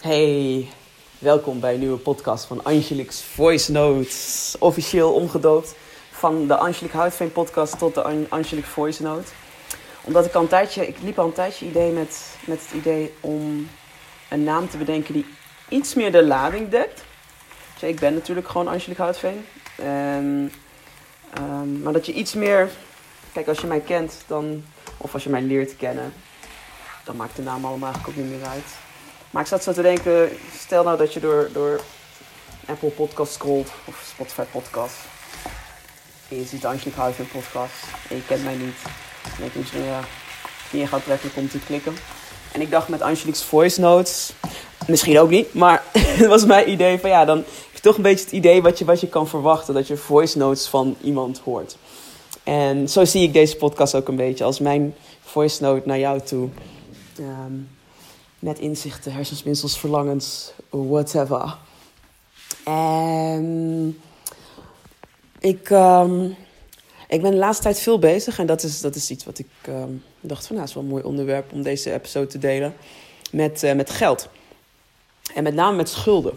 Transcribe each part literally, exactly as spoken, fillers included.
Hey, welkom bij een nieuwe podcast van Angelique's Voice Notes. Officieel omgedoopt van de Angelique Houtveen podcast tot de Angelique Voice Note. Omdat ik al een tijdje, ik liep al een tijdje idee met, met het idee om een naam te bedenken die iets meer de lading dekt. Dus ik ben natuurlijk gewoon Angelique Houtveen. En, um, maar dat je iets meer, kijk als je mij kent dan, of als je mij leert kennen, dan maakt de naam allemaal eigenlijk ook niet meer uit. Maar ik zat zo te denken, stel nou dat je door, door Apple Podcast scrolt of Spotify Podcast. En je ziet de Angelique Houtveen podcast en je kent mij niet. Dan denk je misschien, ja, niet echt aantrekkelijk om te klikken. En ik dacht met Angelique's Voice Notes, misschien ook niet, maar het was mijn idee van ja, dan heb je toch een beetje het idee wat je, wat je kan verwachten. Dat je voice notes van iemand hoort. En zo zie ik deze podcast ook een beetje als mijn voice note naar jou toe. Um, Met inzichten, hersenspinsels, verlangens, whatever. En ik, um, ik ben de laatste tijd veel bezig. En dat is, dat is iets wat ik um, dacht van, nou, is wel een mooi onderwerp om deze episode te delen. Met, uh, met geld. En met name met schulden.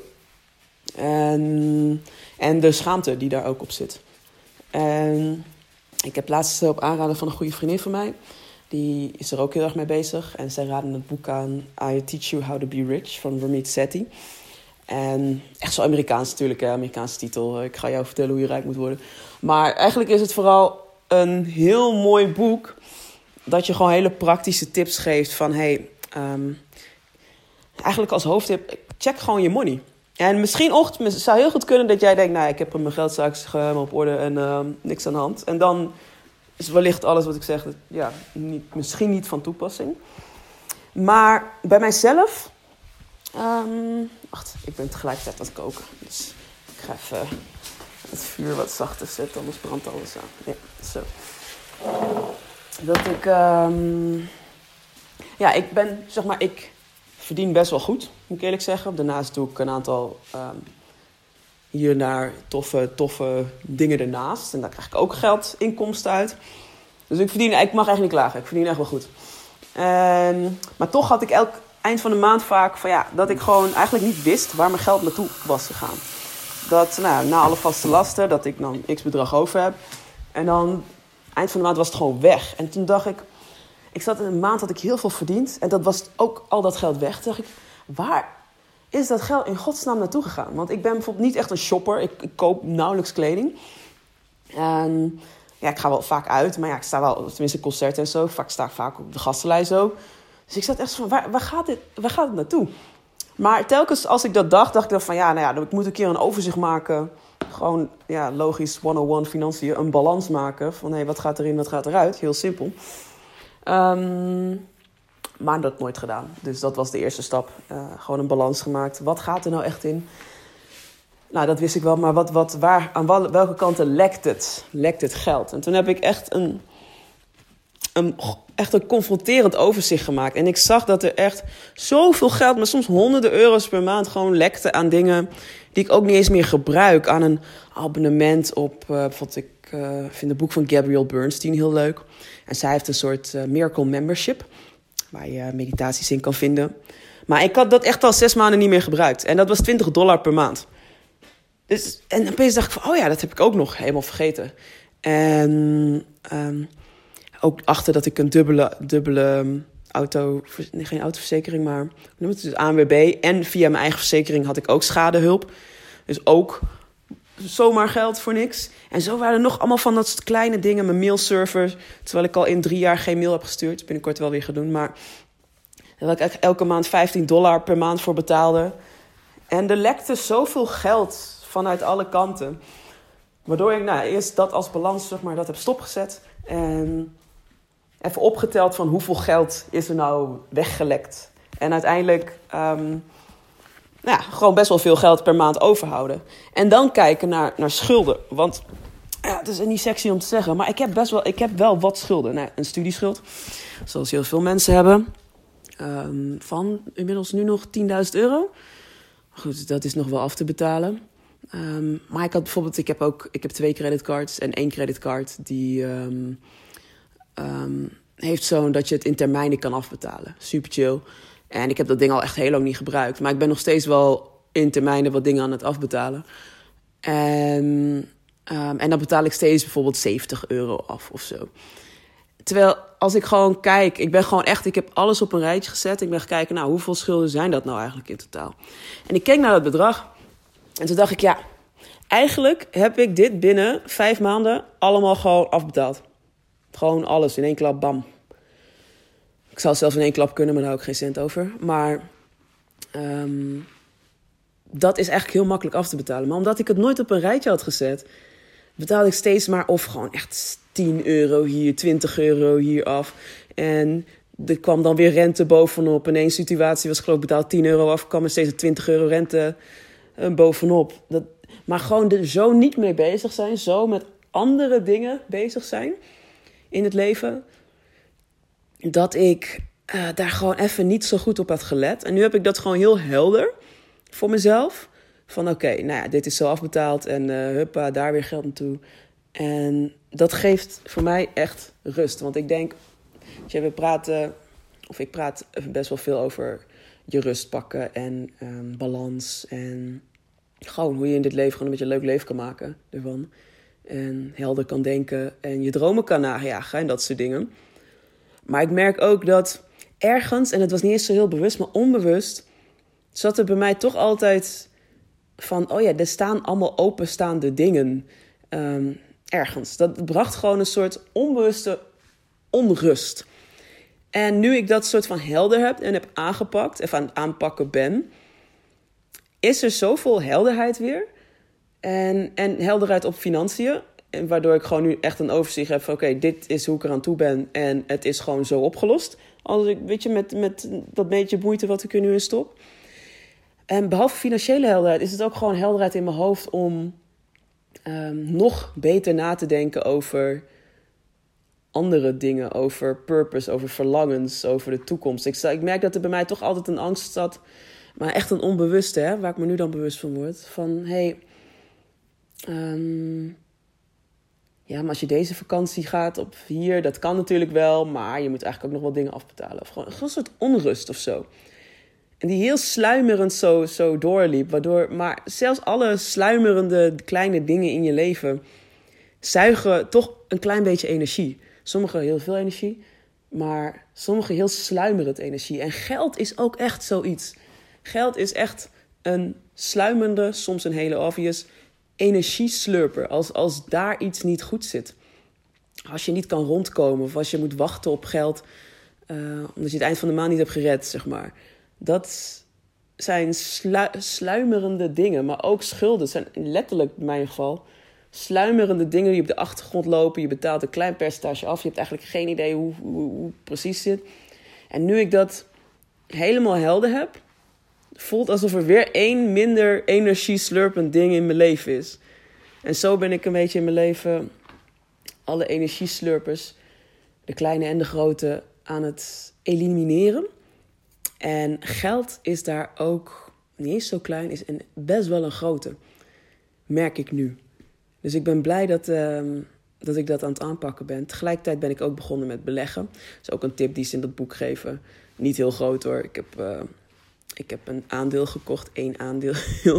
En, en de schaamte die daar ook op zit. En ik heb laatst op aanraden van een goede vriendin van mij. Die is er ook heel erg mee bezig. En zij raden het boek aan I Teach You How to Be Rich van Ramit Sethi. En echt zo Amerikaans natuurlijk, hè? Amerikaanse titel. Ik ga jou vertellen hoe je rijk moet worden. Maar eigenlijk is het vooral een heel mooi boek. Dat je gewoon hele praktische tips geeft van... Hey, um, eigenlijk als hoofdtip, check gewoon je money. En misschien ochtend, het zou heel goed kunnen dat jij denkt... Nou, ik heb mijn geldzaken op orde en uh, niks aan de hand. En dan... is wellicht alles wat ik zeg, ja, niet, misschien niet van toepassing. Maar bij mijzelf... Um, wacht, ik ben tegelijkertijd aan het koken. Dus ik ga even het vuur wat zachter zetten, anders brandt alles aan. Ja, zo. Dat ik... Um, ja, ik ben, zeg maar, ik verdien best wel goed, moet ik eerlijk zeggen. Daarnaast doe ik een aantal... Um, hier naar toffe, toffe dingen ernaast. En daar krijg ik ook geld, inkomsten uit. Dus ik verdien, ik mag echt niet klagen. Ik verdien echt wel goed. En, maar toch had ik elk eind van de maand vaak van ja, dat ik gewoon eigenlijk niet wist waar mijn geld naartoe was gegaan. Dat nou, na alle vaste lasten, dat ik dan x bedrag over heb. En dan eind van de maand was het gewoon weg. En toen dacht ik, ik zat in een maand had ik heel veel verdiend. En dat was ook al dat geld weg. Toen dacht ik, waar is dat geld in godsnaam naartoe gegaan? Want ik ben bijvoorbeeld niet echt een shopper. Ik, ik koop nauwelijks kleding. En ja, ik ga wel vaak uit. Maar ja, ik sta wel, tenminste concerten en zo. Vaak sta ik vaak op de gastenlijst zo. Dus ik zat echt van, waar, waar, gaat dit, waar gaat het naartoe? Maar telkens als ik dat dacht, dacht ik dan van... Ja, nou ja, ik moet een keer een overzicht maken. Gewoon, ja, logisch, honderdéén financiën. Een balans maken. Van, hé, hey, wat gaat erin, wat gaat eruit? Heel simpel. Um, Maar dat nooit gedaan. Dus dat was de eerste stap. Uh, gewoon een balans gemaakt. Wat gaat er nou echt in? Nou, dat wist ik wel. Maar wat, wat, waar, aan welke kanten lekt het? Lekt het geld? En toen heb ik echt een, een, echt een confronterend overzicht gemaakt. En ik zag dat er echt zoveel geld, maar soms honderden euro's per maand gewoon lekte aan dingen die ik ook niet eens meer gebruik. Aan een abonnement op, uh, bijvoorbeeld ik uh, vind het boek van Gabrielle Bernstein heel leuk. En zij heeft een soort uh, Miracle Membership. Waar je meditaties in kan vinden. Maar ik had dat echt al zes maanden niet meer gebruikt. En dat was twintig dollar per maand. Dus, en opeens dacht ik van, oh ja, dat heb ik ook nog helemaal vergeten. En um, ook achter dat ik een dubbele, dubbele auto... Nee, geen autoverzekering, maar hoe noem het? Dus A N W B. En via mijn eigen verzekering had ik ook schadehulp. Dus ook zomaar geld voor niks. En zo waren er nog allemaal van dat soort kleine dingen. Mijn mailserver, terwijl ik al in drie jaar geen mail heb gestuurd. Binnenkort wel weer gaan doen. Maar daar ik elke maand vijftien dollar per maand voor betaalde. En er lekte zoveel geld vanuit alle kanten. Waardoor ik nou, eerst dat als balans, zeg maar, dat heb stopgezet. En even opgeteld van hoeveel geld is er nou weggelekt. En uiteindelijk... Um, Nou ja, gewoon best wel veel geld per maand overhouden. En dan kijken naar, naar schulden. Want ja, het is niet sexy om te zeggen. Maar ik heb, best wel, ik heb wel wat schulden. Nou, een studieschuld. Zoals heel veel mensen hebben. Um, van inmiddels nu nog tienduizend euro. Goed, dat is nog wel af te betalen. Um, maar ik had bijvoorbeeld... Ik heb ook ik heb twee creditcards. En één creditcard die... Um, um, heeft zo'n dat je het in termijnen kan afbetalen. Super chill. En ik heb dat ding al echt heel lang niet gebruikt. Maar ik ben nog steeds wel in termijnen wat dingen aan het afbetalen. En, um, en dan betaal ik steeds bijvoorbeeld zeventig euro af of zo. Terwijl als ik gewoon kijk, ik ben gewoon echt, ik heb alles op een rijtje gezet. Ik ben gaan kijken, nou, hoeveel schulden zijn dat nou eigenlijk in totaal? En ik keek naar dat bedrag. En toen dacht ik, ja, eigenlijk heb ik dit binnen vijf maanden allemaal gewoon afbetaald. Gewoon alles in één klap, bam. Ik zou het zelfs in één klap kunnen, maar daar hou ik geen cent over. Maar um, dat is eigenlijk heel makkelijk af te betalen. Maar omdat ik het nooit op een rijtje had gezet, betaalde ik steeds maar of gewoon echt tien euro hier, twintig euro hier af. En er kwam dan weer rente bovenop. In één situatie was geloof ik betaald tien euro af, kwam er steeds twintig euro rente uh, bovenop. Dat, maar gewoon er zo niet mee bezig zijn, zo met andere dingen bezig zijn in het leven, dat ik uh, daar gewoon even niet zo goed op had gelet. En nu heb ik dat gewoon heel helder voor mezelf. Van oké, okay, nou ja, dit is zo afbetaald en uh, huppa, daar weer geld naartoe. En dat geeft voor mij echt rust. Want ik denk, we praten, of ik praat best wel veel over je rust pakken en um, balans. En gewoon hoe je in dit leven gewoon een beetje een leuk leven kan maken ervan. En helder kan denken en je dromen kan najagen en dat soort dingen. Maar ik merk ook dat ergens, en het was niet eens zo heel bewust, maar onbewust, zat er bij mij toch altijd van, oh ja, er staan allemaal openstaande dingen um, ergens. Dat bracht gewoon een soort onbewuste onrust. En nu ik dat soort van helder heb en heb aangepakt, of aan het aanpakken ben, is er zoveel helderheid weer. En, en helderheid op financiën. En waardoor ik gewoon nu echt een overzicht heb van oké, okay, dit is hoe ik eraan toe ben. En het is gewoon zo opgelost. Als ik, weet je, met, met dat beetje moeite wat ik er nu in stop. En behalve financiële helderheid is het ook gewoon helderheid in mijn hoofd om um, nog beter na te denken over andere dingen. Over purpose, over verlangens, over de toekomst. Ik, ik merk dat er bij mij toch altijd een angst zat. Maar echt een onbewuste, hè, waar ik me nu dan bewust van word. Van, hé, hey, um, ja, maar als je deze vakantie gaat op hier, dat kan natuurlijk wel, maar je moet eigenlijk ook nog wel dingen afbetalen. Of gewoon, gewoon een soort onrust of zo. En die heel sluimerend zo, zo doorliep. Waardoor, maar zelfs alle sluimerende kleine dingen in je leven zuigen toch een klein beetje energie. Sommige heel veel energie, maar sommige heel sluimerend energie. En geld is ook echt zoiets. Geld is echt een sluimerende, soms een hele obvious energieslurper. Als, als daar iets niet goed zit. Als je niet kan rondkomen of als je moet wachten op geld, uh, omdat je het eind van de maand niet hebt gered, zeg maar. Dat zijn slu- sluimerende dingen, maar ook schulden. Dat zijn letterlijk, in mijn geval, sluimerende dingen die op de achtergrond lopen. Je betaalt een klein percentage af. Je hebt eigenlijk geen idee hoe, hoe, hoe het precies zit. En nu ik dat helemaal helder heb, voelt alsof er weer één minder energieslurpend ding in mijn leven is. En zo ben ik een beetje in mijn leven alle energieslurpers, de kleine en de grote, aan het elimineren. En geld is daar ook niet eens zo klein, is een, best wel een grote. Merk ik nu. Dus ik ben blij dat, uh, dat ik dat aan het aanpakken ben. Tegelijkertijd ben ik ook begonnen met beleggen. Dat is ook een tip die ze in dat boek geven. Niet heel groot hoor. Ik heb, uh, ik heb een aandeel gekocht. één aandeel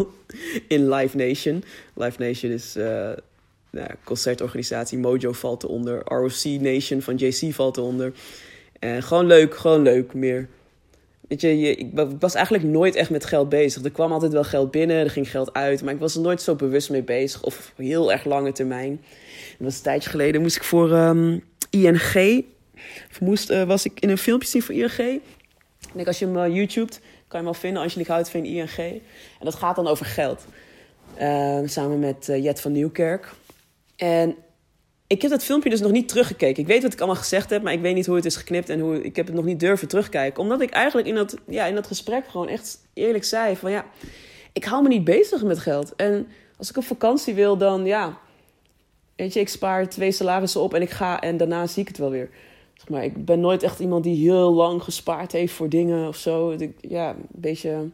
in Live Nation. Live Nation is uh, nou, concertorganisatie. Mojo valt eronder. R O C Nation van J C valt eronder. En gewoon leuk, gewoon leuk meer. Weet je, je, ik was eigenlijk nooit echt met geld bezig. Er kwam altijd wel geld binnen, er ging geld uit. Maar ik was er nooit zo bewust mee bezig. Of heel erg lange termijn. Dat was een tijdje geleden. Moest ik voor um, I N G. Of moest, uh, was ik in een filmpje zien voor I N G. Ik denk, als je hem uh, YouTubet, kan je hem wel vinden. Angelique Houtveen, I N G. En dat gaat dan over geld. Uh, samen met uh, Jet van Nieuwkerk. En ik heb dat filmpje dus nog niet teruggekeken. Ik weet wat ik allemaal gezegd heb, maar ik weet niet hoe het is geknipt en hoe ik heb het nog niet durven terugkijken. Omdat ik eigenlijk in dat, ja, in dat gesprek gewoon echt eerlijk zei van ja, ik hou me niet bezig met geld. En als ik op vakantie wil, dan ja, weet je, ik spaar twee salarissen op en ik ga en daarna zie ik het wel weer. Zeg maar, ik ben nooit echt iemand die heel lang gespaard heeft voor dingen of zo. Ik, ja, een beetje,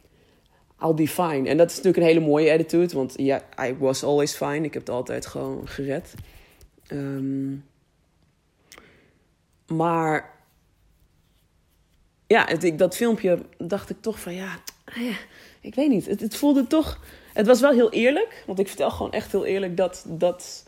I'll be fine. En dat is natuurlijk een hele mooie attitude, want ja, I was always fine. Ik heb het altijd gewoon gered. Um, maar ja, het, ik, dat filmpje dacht ik toch van ja, ja ik weet niet. Het, het voelde toch, het was wel heel eerlijk. Want ik vertel gewoon echt heel eerlijk dat, dat,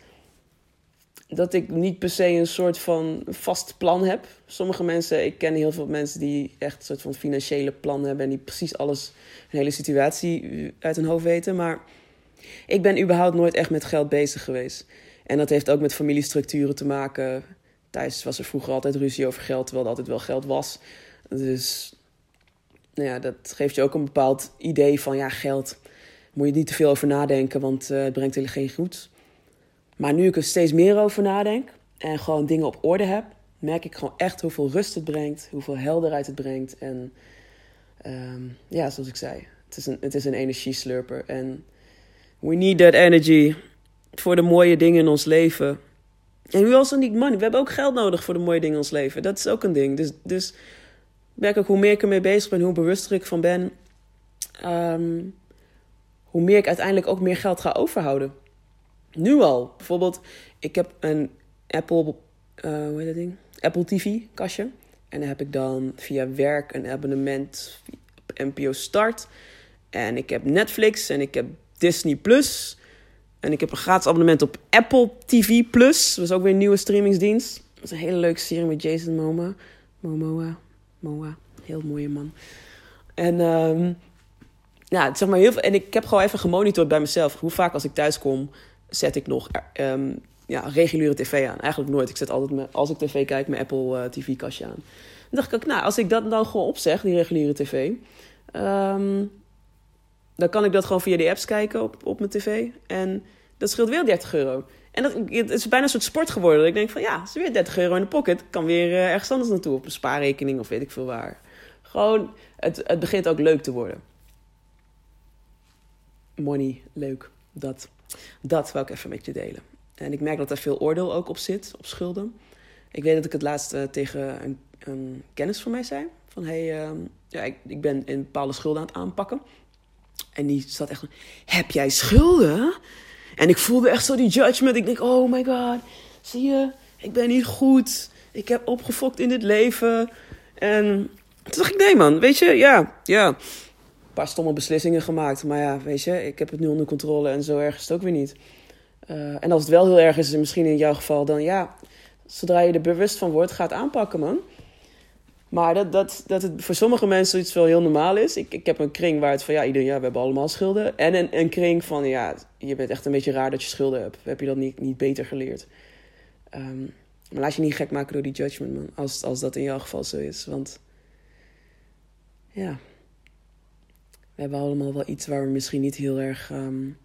dat ik niet per se een soort van vast plan heb. Sommige mensen, ik ken heel veel mensen die echt een soort van financiële plan hebben. En die precies alles, een hele situatie uit hun hoofd weten. Maar ik ben überhaupt nooit echt met geld bezig geweest. En dat heeft ook met familiestructuren te maken. Thuis was er vroeger altijd ruzie over geld, terwijl er altijd wel geld was. Dus nou ja, dat geeft je ook een bepaald idee van ja, geld. Moet je niet te veel over nadenken, want uh, het brengt helemaal geen goed. Maar nu ik er steeds meer over nadenk en gewoon dingen op orde heb, merk ik gewoon echt hoeveel rust het brengt, hoeveel helderheid het brengt. En um, ja, zoals ik zei, het is een, het is een energieslurper. En we need that energy voor de mooie dingen in ons leven. En we also need money. We hebben ook geld nodig voor de mooie dingen in ons leven. Dat is ook een ding. Dus, dus merk ook hoe meer ik ermee bezig ben, hoe bewuster ik van ben, um, hoe meer ik uiteindelijk ook meer geld ga overhouden. Nu al. Bijvoorbeeld, ik heb een Apple, uh, hoe heet dat ding? Apple T V kastje. En dan heb ik dan via werk een abonnement op N P O Start. En ik heb Netflix en ik heb Disney Plus. En ik heb een gratis abonnement op Apple T V Plus. Dat is ook weer een nieuwe streamingsdienst. Dat is een hele leuke serie met Jason Momoa. Momoa. Momoa. Heel mooie man. En um, ja, zeg maar heel veel. En ik heb gewoon even gemonitord bij mezelf. Hoe vaak als ik thuis kom, zet ik nog um, ja, reguliere tv aan. Eigenlijk nooit. Ik zet altijd, me, als ik tv kijk, mijn Apple uh, T V-kastje aan. Dan dacht ik ook, nou, als ik dat nou gewoon opzeg, die reguliere tv... Um, dan kan ik dat gewoon via die apps kijken op, op mijn tv. En dat scheelt weer dertig euro. En dat, het is bijna een soort sport geworden. Dat ik denk van ja, het is weer dertig euro in de pocket. Ik kan weer uh, ergens anders naartoe. Op een spaarrekening of weet ik veel waar. Gewoon, het, het begint ook leuk te worden. Money, leuk. Dat, dat wil ik even met je delen. En ik merk dat er veel oordeel ook op zit, op schulden. Ik weet dat ik het laatst uh, tegen een, een kennis van mij zei. Van hey, uh, ja, ik, ik ben een bepaalde schulden aan het aanpakken. En die zat echt van, heb jij schulden? En ik voelde echt zo die judgment. Ik denk, oh my god, zie je, ik ben niet goed. Ik heb opgefokt in dit leven. En toen dacht ik, nee man, weet je, ja, ja. Een paar stomme beslissingen gemaakt. Maar ja, weet je, ik heb het nu onder controle en zo erg is het ook weer niet. Uh, en als het wel heel erg is, misschien in jouw geval, dan ja, zodra je er bewust van wordt, ga het aanpakken, man. Maar dat, dat, dat het voor sommige mensen iets wel heel normaal is. Ik, ik heb een kring waar het van, ja, iedereen, ja, we hebben allemaal schulden. En een, een kring van, ja, je bent echt een beetje raar dat je schulden hebt. Heb je dat niet, niet beter geleerd? Um, maar laat je niet gek maken door die judgment, man. Als, als dat in jouw geval zo is. Want, ja, we hebben allemaal wel iets waar we misschien niet heel erg um,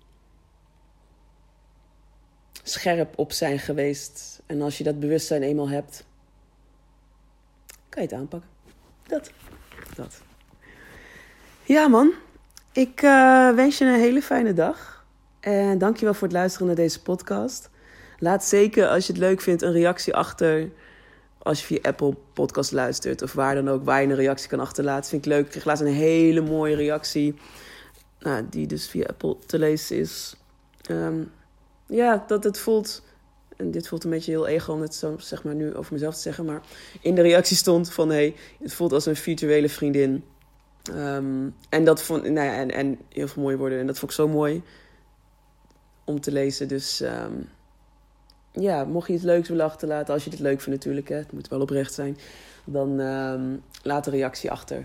scherp op zijn geweest. En als je dat bewustzijn eenmaal hebt, kan je het aanpakken. Dat. Dat. Ja, man. Ik uh, wens je een hele fijne dag. En dankjewel voor het luisteren naar deze podcast. Laat zeker, als je het leuk vindt, een reactie achter. Als je via Apple Podcast luistert. Of waar dan ook, waar je een reactie kan achterlaten. Vind ik leuk. Ik kreeg laatst een hele mooie reactie. Nou, die dus via Apple te lezen is. Um, ja, dat het voelt... En dit voelt een beetje heel ego om het zo zeg maar nu over mezelf te zeggen. Maar in de reactie stond van hey, het voelt als een virtuele vriendin. Um, en dat vond nou ja, en, en heel veel mooie woorden. En dat vond ik zo mooi om te lezen. Dus um, ja, mocht je iets leuks willen achterlaten, als je dit leuk vindt natuurlijk, hè, het moet wel oprecht zijn. Dan um, laat een reactie achter.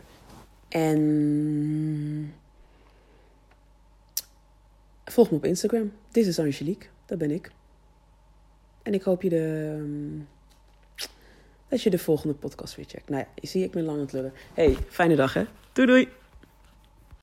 En volg me op Instagram. Dit is Angelique, dat ben ik. En ik hoop je de, um, dat je de volgende podcast weer checkt. Nou ja, je zie ik ben lang aan het lullen. Hey, fijne dag hè. Doei doei.